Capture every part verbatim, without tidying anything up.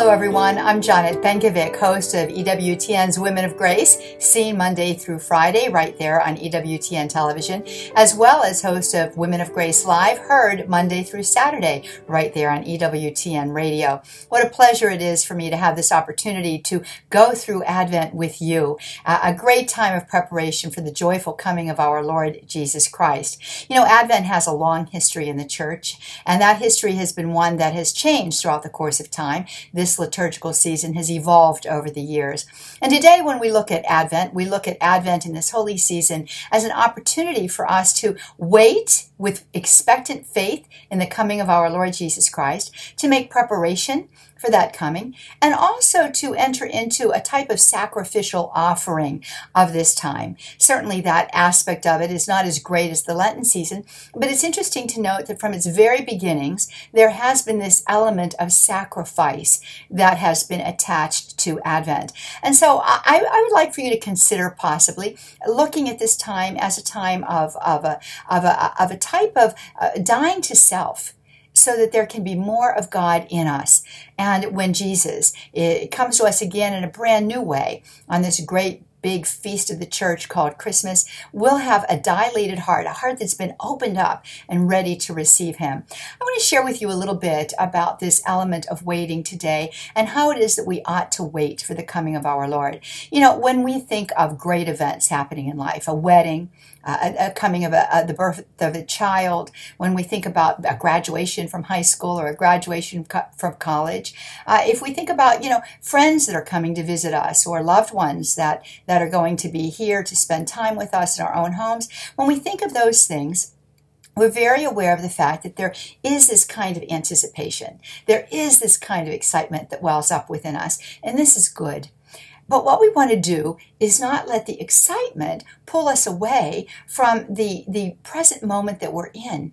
Hello everyone, I'm Janet Benkovic, host of E W T N's Women of Grace, seen Monday through Friday right there on E W T N television, as well as host of Women of Grace Live, heard Monday through Saturday right there on E W T N radio. What a pleasure it is for me to have this opportunity to go through Advent with you, uh, a great time of preparation for the joyful coming of our Lord Jesus Christ. You know, Advent has a long history in the church, and that history has been one that has changed throughout the course of time. This liturgical season has evolved over the years. And today when we look at Advent, we look at Advent in this holy season as an opportunity for us to wait with expectant faith in the coming of our Lord Jesus Christ, to make preparation for that coming, and also to enter into a type of sacrificial offering of this time. Certainly that aspect of it is not as great as the Lenten season, but it's interesting to note that from its very beginnings, there has been this element of sacrifice that has been attached to Advent. And so I, I would like for you to consider possibly looking at this time as a time of, of, a, of, a, of a type of uh, dying to self, so that there can be more of God in us. And when Jesus it comes to us again in a brand new way on this great big feast of the church called Christmas, we'll have a dilated heart, a heart that's been opened up and ready to receive him. I want to share with you a little bit about this element of waiting today and how it is that we ought to wait for the coming of our Lord. You know, when we think of great events happening in life, a wedding, uh, a, a coming of a, a, the birth of a child, when we think about a graduation from high school or a graduation co- from college, uh, if we think about, you know, friends that are coming to visit us or loved ones that, that are going to be here to spend time with us in our own homes, when we think of those things, we're very aware of the fact that there is this kind of anticipation. There is this kind of excitement that wells up within us, and this is good. But what we want to do is not let the excitement pull us away from the, the present moment that we're in.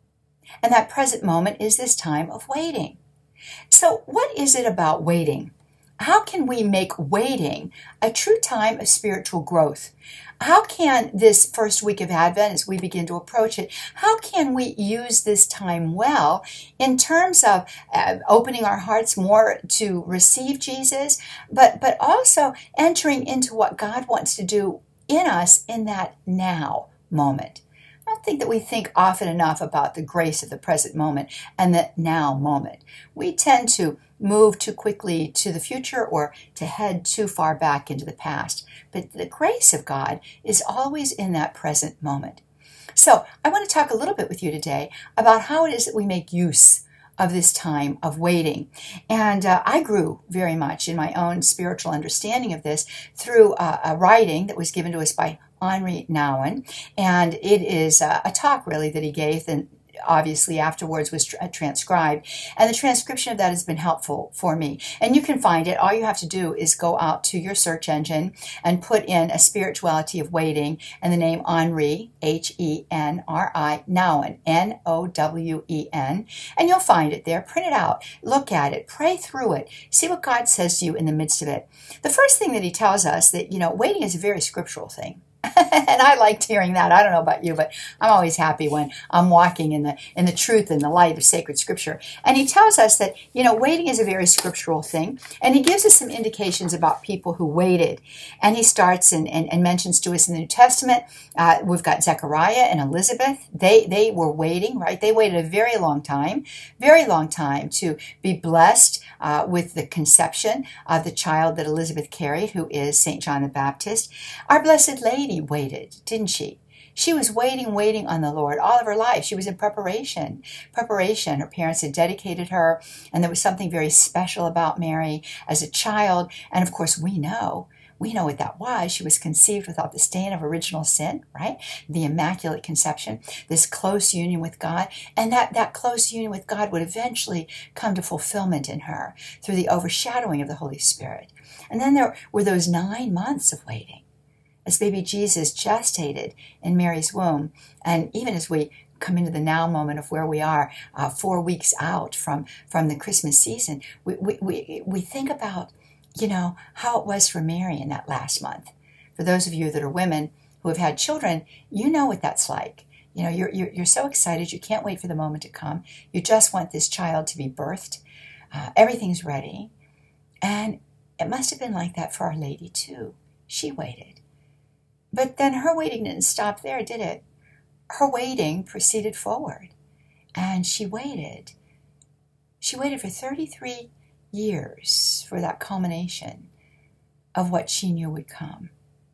And that present moment is this time of waiting. So what is it about waiting? How can we make waiting a true time of spiritual growth? How can this first week of Advent, as we begin to approach it, how can we use this time well in terms of uh, opening our hearts more to receive Jesus, but, but also entering into what God wants to do in us in that now moment? I don't think that we think often enough about the grace of the present moment and the now moment. We tend to move too quickly to the future or to head too far back into the past. But the grace of God is always in that present moment. So I want to talk a little bit with you today about how it is that we make use of this time of waiting. And uh, I grew very much in my own spiritual understanding of this through uh, a writing that was given to us by Henri Nouwen. And it is uh, a talk really that he gave, and obviously afterwards was tra- transcribed. And the transcription of that has been helpful for me. And you can find it. All you have to do is go out to your search engine and put in a spirituality of waiting and the name Henri, H E N R I, Nouwen, N O W E N. And you'll find it there. Print it out. Look at it. Pray through it. See what God says to you in the midst of it. The first thing that he tells us that, you know, waiting is a very scriptural thing. And I liked hearing that. I don't know about you, but I'm always happy when I'm walking in the in the truth and the light of sacred scripture. And he tells us that, you know, waiting is a very scriptural thing. And he gives us some indications about people who waited. And he starts and, and, and mentions to us in the New Testament, uh, we've got Zechariah and Elizabeth. They, they were waiting, right? They waited a very long time, very long time to be blessed uh, with the conception of the child that Elizabeth carried, who is Saint John the Baptist. Our Blessed Lady waited, didn't she? She was waiting, waiting on the Lord all of her life. She was in preparation. Preparation. Her parents had dedicated her, and there was something very special about Mary as a child. And of course, we know, we know what that was. She was conceived without the stain of original sin, right? The Immaculate Conception, this close union with God. And that, that close union with God would eventually come to fulfillment in her through the overshadowing of the Holy Spirit. And then there were those nine months of waiting, as baby Jesus gestated in Mary's womb. And even as we come into the now moment of where we are, uh, four weeks out from, from the Christmas season, we, we, we, we think about, you know, how it was for Mary in that last month. For those of you that are women who have had children, you know what that's like. You know, you're, you're, you're so excited, you can't wait for the moment to come. You just want this child to be birthed. Uh, everything's ready. And it must have been like that for Our Lady too. She waited. But then her waiting didn't stop there, did it? Her waiting proceeded forward. And she waited. She waited for thirty-three years for that culmination of what she knew would come.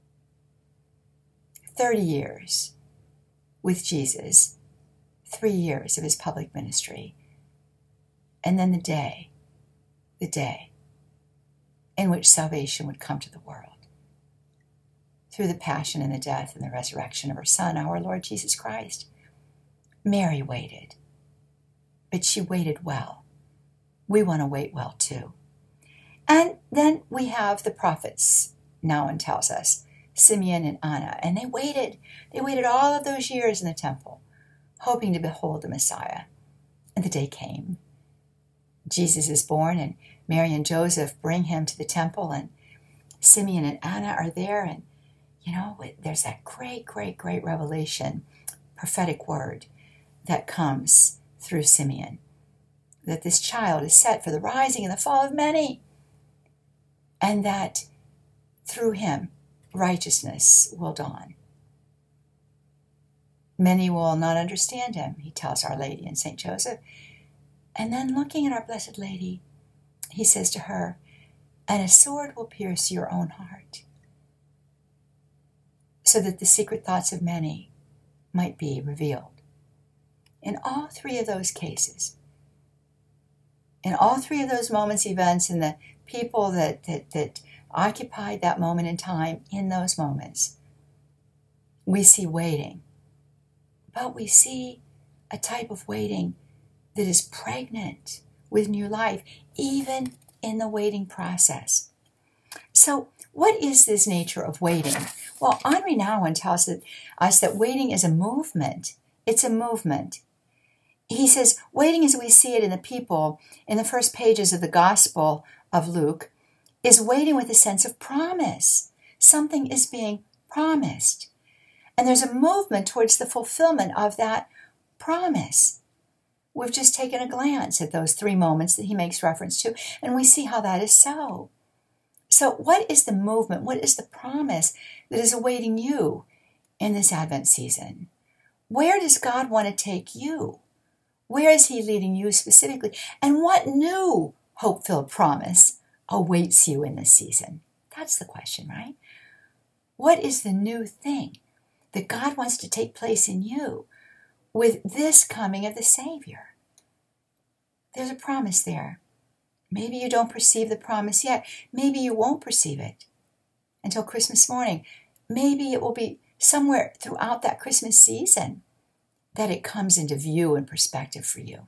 thirty years with Jesus, three years of his public ministry, and then the day, the day in which salvation would come to the world through the passion and the death and the resurrection of her Son, our Lord Jesus Christ. Mary waited, but she waited well. We want to wait well too. And then we have the prophets, Nahum tells us, Simeon and Anna, and they waited. They waited all of those years in the temple, hoping to behold the Messiah. And the day came. Jesus is born, and Mary and Joseph bring him to the temple, and Simeon and Anna are there, and you know, there's that great, great, great revelation, prophetic word that comes through Simeon, that this child is set for the rising and the fall of many, and that through him righteousness will dawn. Many will not understand him, he tells Our Lady and Saint Joseph. And then looking at our Blessed Lady, he says to her, and a sword will pierce your own heart, so that the secret thoughts of many might be revealed. In all three of those cases, in all three of those moments, events, and the people that, that, that occupied that moment in time, in those moments, we see waiting. But we see a type of waiting that is pregnant with new life, even in the waiting process. So, what is this nature of waiting? Well, Henri Nouwen tells us that waiting is a movement. It's a movement. He says, waiting as we see it in the people in the first pages of the Gospel of Luke is waiting with a sense of promise. Something is being promised. And there's a movement towards the fulfillment of that promise. We've just taken a glance at those three moments that he makes reference to, and we see how that is so. So what is the movement? What is the promise that is awaiting you in this Advent season? Where does God want to take you? Where is he leading you specifically? And what new hope-filled promise awaits you in this season? That's the question, right? What is the new thing that God wants to take place in you with this coming of the Savior? There's a promise there. Maybe you don't perceive the promise yet. Maybe you won't perceive it until Christmas morning. Maybe it will be somewhere throughout that Christmas season that it comes into view and perspective for you.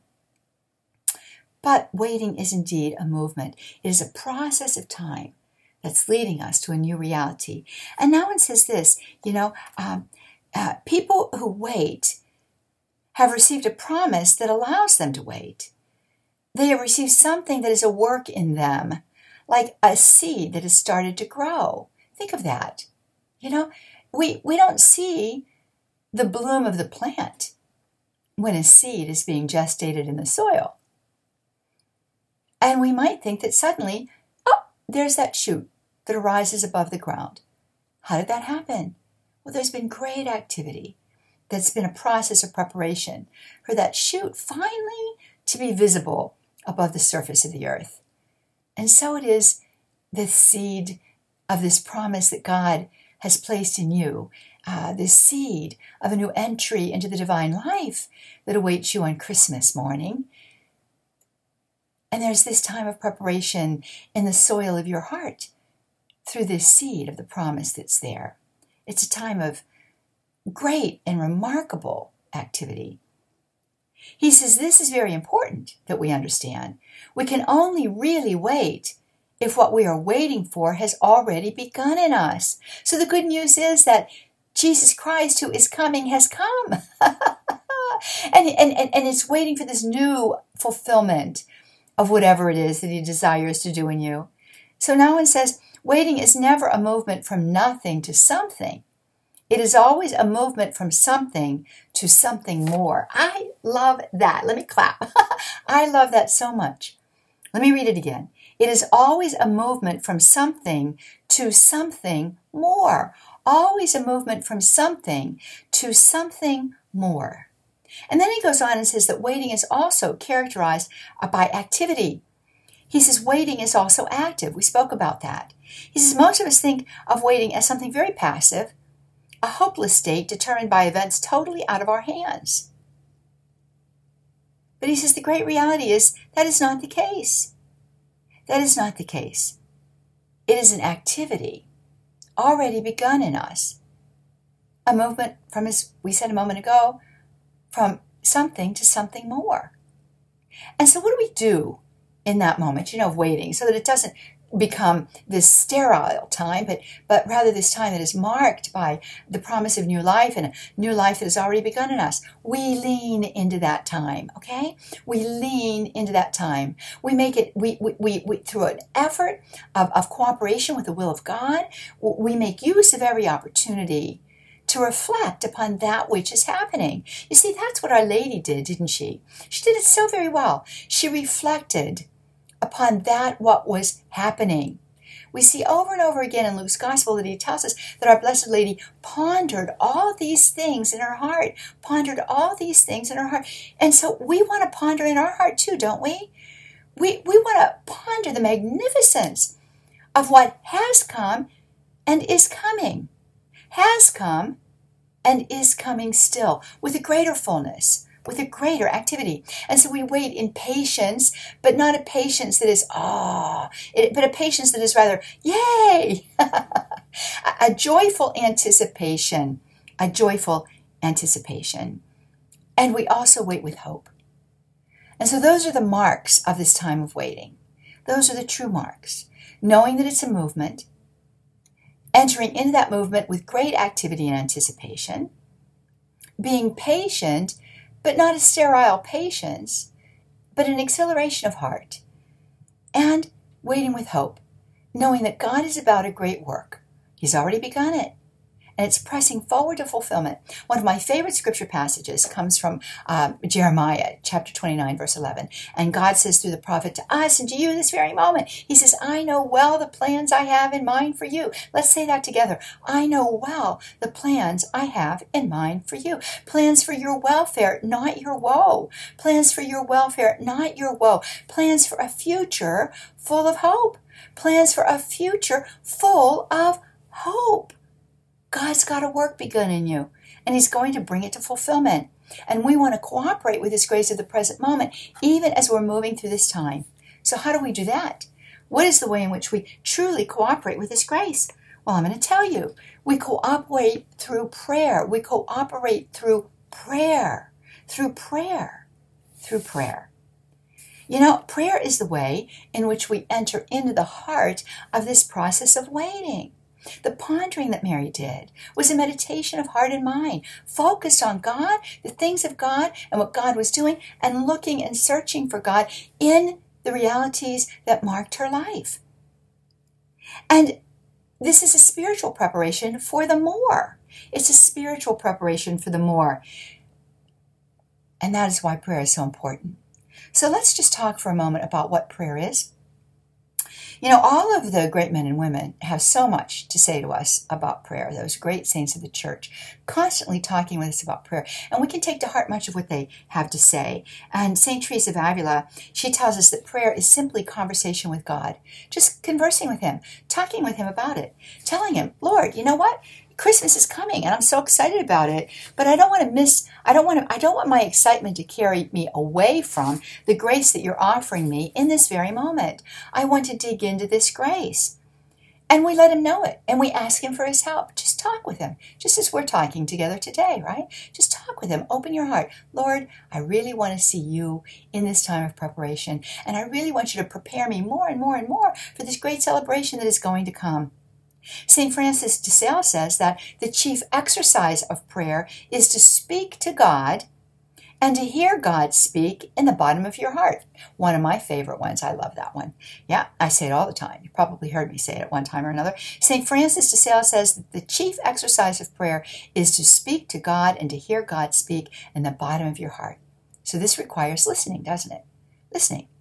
But waiting is indeed a movement. It is a process of time that's leading us to a new reality. And Nouwen says this, you know, um, uh, people who wait have received a promise that allows them to wait. They have received something that is a work in them, like a seed that has started to grow. Think of that. You know, we, we don't see the bloom of the plant when a seed is being gestated in the soil. And we might think that suddenly, oh, there's that shoot that arises above the ground. How did that happen? Well, there's been great activity. That's been a process of preparation for that shoot finally to be visible above the surface of the earth. And so it is the seed of this promise that God has placed in you, uh, this seed of a new entry into the divine life that awaits you on Christmas morning. And there's this time of preparation in the soil of your heart through this seed of the promise that's there. It's a time of great and remarkable activity. He says this is very important that we understand. We can only really wait if what we are waiting for has already begun in us. So the good news is that Jesus Christ, who is coming, has come. and, and, and, and it's waiting for this new fulfillment of whatever it is that he desires to do in you. So Nouwen says, waiting is never a movement from nothing to something. It is always a movement from something to something more. I love that. Let me clap. I love that so much. Let me read it again. It is always a movement from something to something more. Always a movement from something to something more. And then he goes on and says that waiting is also characterized by activity. He says waiting is also active. We spoke about that. He says most of us think of waiting as something very passive, a hopeless state determined by events totally out of our hands. But he says the great reality is that is not the case. That is not the case. It is an activity already begun in us. A movement from, as we said a moment ago, from something to something more. And so what do we do in that moment, you know, of waiting, so that it doesn't become this sterile time, but, but rather this time that is marked by the promise of new life and a new life that has already begun in us? We lean into that time, okay? We lean into that time. We make it, we, we, we, we through an effort of, of cooperation with the will of God, we make use of every opportunity to reflect upon that which is happening. You see, that's what Our Lady did, didn't she? She did it so very well. She reflected upon that what was happening. We see over and over again in Luke's Gospel that he tells us that our Blessed Lady pondered all these things in her heart, pondered all these things in her heart. And so we want to ponder in our heart too, don't we? We, we want to ponder the magnificence of what has come and is coming. Has come and is coming still with a greater fullness, with a greater activity. And so we wait in patience, but not a patience that is, ah, oh, but a patience that is rather, yay, a joyful anticipation, a joyful anticipation. And we also wait with hope. And so those are the marks of this time of waiting. Those are the true marks. Knowing that it's a movement, entering into that movement with great activity and anticipation, being patient, but not a sterile patience, but an exhilaration of heart, and waiting with hope, knowing that God is about a great work. He's already begun it, and it's pressing forward to fulfillment. One of my favorite scripture passages comes from um, Jeremiah, chapter twenty-nine, verse eleven. And God says through the prophet to us and to you this very moment, he says, I know well the plans I have in mind for you. Let's say that together. I know well the plans I have in mind for you. Plans for your welfare, not your woe. Plans for your welfare, not your woe. Plans for a future full of hope. Plans for a future full of hope. God's got a work begun in you, and he's going to bring it to fulfillment. And we want to cooperate with his grace of the present moment, even as we're moving through this time. So how do we do that? What is the way in which we truly cooperate with his grace? Well, I'm going to tell you. We cooperate through prayer. We cooperate through prayer. Through prayer. Through prayer. You know, prayer is the way in which we enter into the heart of this process of waiting. The pondering that Mary did was a meditation of heart and mind, focused on God, the things of God, and what God was doing, and looking and searching for God in the realities that marked her life. And this is a spiritual preparation for the more. It's a spiritual preparation for the more. And that is why prayer is so important. So let's just talk for a moment about what prayer is. You know, all of the great men and women have so much to say to us about prayer, those great saints of the church, constantly talking with us about prayer. And we can take to heart much of what they have to say. And Saint Teresa of Avila, she tells us that prayer is simply conversation with God, just conversing with him, talking with him about it, telling him, Lord, you know what? Christmas is coming and I'm so excited about it, but I don't want to miss, I don't want to, I don't want my excitement to carry me away from the grace that you're offering me in this very moment. I want to dig into this grace. And we let him know it and we ask him for his help. Just talk with him, just as we're talking together today, right? Just talk with him. Open your heart. Lord, I really want to see you in this time of preparation. And I really want you to prepare me more and more and more for this great celebration that is going to come. Saint Francis de Sales says that the chief exercise of prayer is to speak to God and to hear God speak in the bottom of your heart. One of my favorite ones. I love that one. Yeah, I say it all the time. You probably heard me say it at one time or another. Saint Francis de Sales says that the chief exercise of prayer is to speak to God and to hear God speak in the bottom of your heart. So this requires listening, doesn't it? Listening.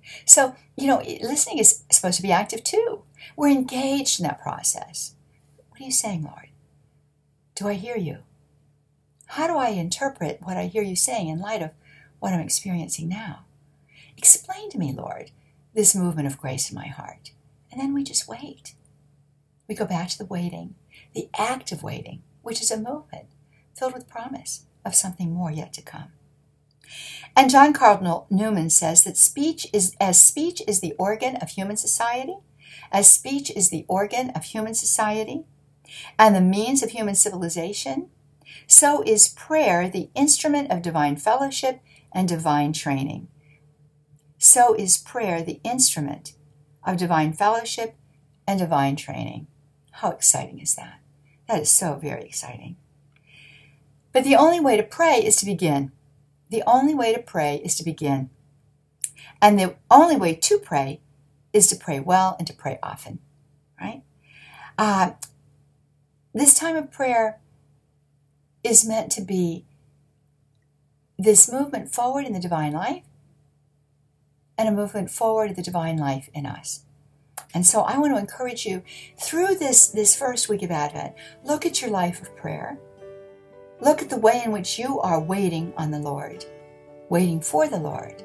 So, you know, listening is supposed to be active too. We're engaged in that process. What are you saying, Lord? Do I hear you? How do I interpret what I hear you saying in light of what I'm experiencing now? Explain to me, Lord, this movement of grace in my heart. And then we just wait. We go back to the waiting, the act of waiting, which is a movement filled with promise of something more yet to come. And John Cardinal Newman says that speech is, as speech is the organ of human society, as speech is the organ of human society, and the means of human civilization, so is prayer the instrument of divine fellowship and divine training. So is prayer the instrument of divine fellowship and divine training. How exciting is that? That is so very exciting. But the only way to pray is to begin. The only way to pray is to begin. And the only way to pray is to pray well and to pray often, right? Uh, this time of prayer is meant to be this movement forward in the divine life and a movement forward of the divine life in us. And so I want to encourage you through this, this first week of Advent, look at your life of prayer. Look at the way in which you are waiting on the Lord, waiting for the Lord.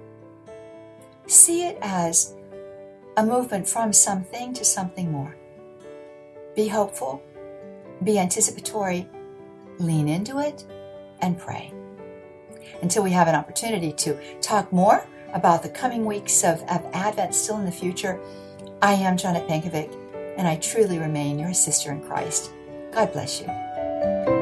See it as a movement from something to something more. Be hopeful, be anticipatory, lean into it, and pray. Until we have an opportunity to talk more about the coming weeks of, of Advent still in the future, I am Janet Pankovic, and I truly remain your sister in Christ. God bless you.